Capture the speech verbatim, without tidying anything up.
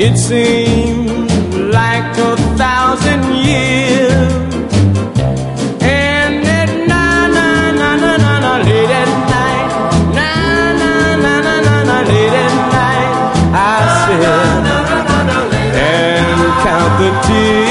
It seemed like a thousand years. And at na na na na na na late at night, na na na na na na late at night, I sit and count the tears.